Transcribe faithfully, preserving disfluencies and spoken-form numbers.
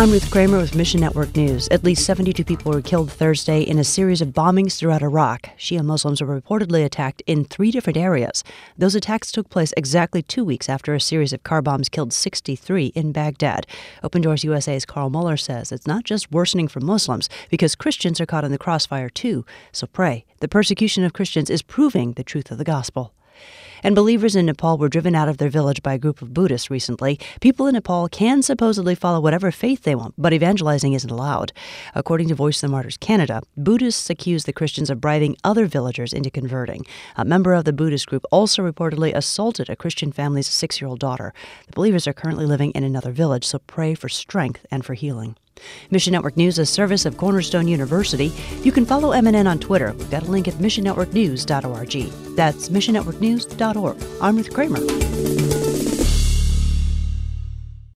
I'm Ruth Kramer with Mission Network News. At least seventy-two people were killed Thursday in a series of bombings throughout Iraq. Shia Muslims were reportedly attacked in three different areas. Those attacks took place exactly two weeks after a series of car bombs killed sixty-three in Baghdad. Open Doors U S A's Carl Mueller says it's not just worsening for Muslims, because Christians are caught in the crossfire too. So pray. The persecution of Christians is proving the truth of the gospel. And believers in Nepal were driven out of their village by a group of Buddhists recently. People in Nepal can supposedly follow whatever faith they want, but evangelizing isn't allowed. According to Voice of the Martyrs Canada, Buddhists accuse the Christians of bribing other villagers into converting. A member of the Buddhist group also reportedly assaulted a Christian family's six-year-old daughter. The believers are currently living in another village, so pray for strength and for healing. Mission Network News is a service of Cornerstone University. You can follow M N N on Twitter. We've got a link at mission network news dot org. That's mission network news dot org. I'm Ruth Kramer.